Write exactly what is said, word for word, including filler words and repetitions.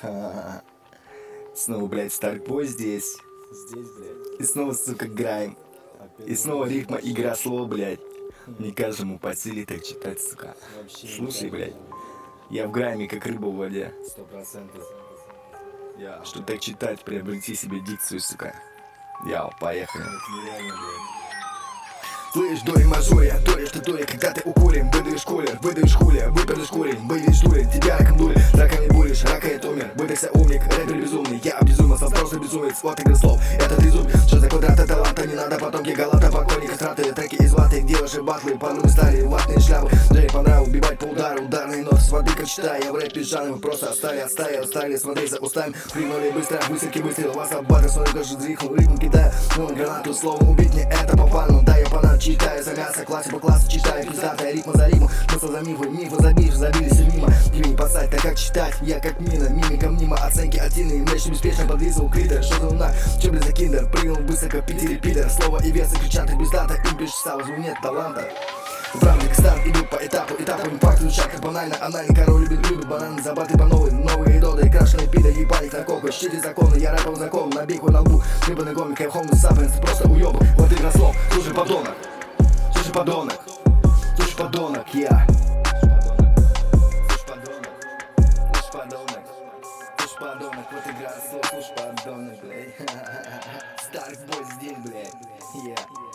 Ха-ха-ха. Снова, блядь, Старкбой здесь. Здесь, блядь. И снова, сука, граем. Опять И снова здесь. рифма, игра слов, блядь. Не каждому по силе так читать, сука. Вообще Слушай, никак. блядь, я в грайме, как рыба в воде. Сто процентов. Я. Что так читать, приобрети себе дикцию, сука. Яу, поехали. Это нереально, блядь. Слышь, Дори Мажоя, Дори, что Дори, когда ты укурим, выдаешь кулер, выдаешь хуля, выпадешь курень, выйдешь дурень, тебя раком дурит, раком не буришь, рака это умер, выдохся умник, рэпер безумный, я обезумился, просто безумец, вот игры слов, это трезуб, что за квадраты таланта, не надо потомки галата, покойника страты, треки из ваты, где ваши батлы, порой стали ватные шляпы, Джей по нраву, убивать по удару, ударный нос, с воды как читай, я в рэпе жанр, просто отстали, отстали, отстали, смотри за устами, прыгнули быстро, высокий выстрел, вас оббаты, смотри, даже дрихнул, ритм кидая, ну гранату, словом, убить мне это по плану, да, я по читаю за мясо, классе по классу читаю, пиздатая ритма за ритму, смысл за мифы, мифы забив, забились мимо, тебе не подстать, так как читать, я как мина, мимика мимо, оценки отдельные, меч беспечно подлизывал критер, что за луна, че блин за киндер, прыгнул быстро, как Питер и Питер, слово и весы кричат, и пиздата, им пишешь сам, нет таланта. Правник стар, иду по этапу, этапу импакт звучат как банально, анальный король любит рыбы, бананы, забаты по новой, новые идоды, крашеные пида, ебаник на коку, щиты законы, я рэпал закон, набегу на лбу, рыба на гомик, я хомный саппенс, просто уёбок, вот игра слов, слушай подонок, слушай подонок, слушай подонок, я. Слушай подонок, слушай подонок, слушай подонок, вот игра слов, слушай подонок, блядь. Старкбой здесь, блядь, я.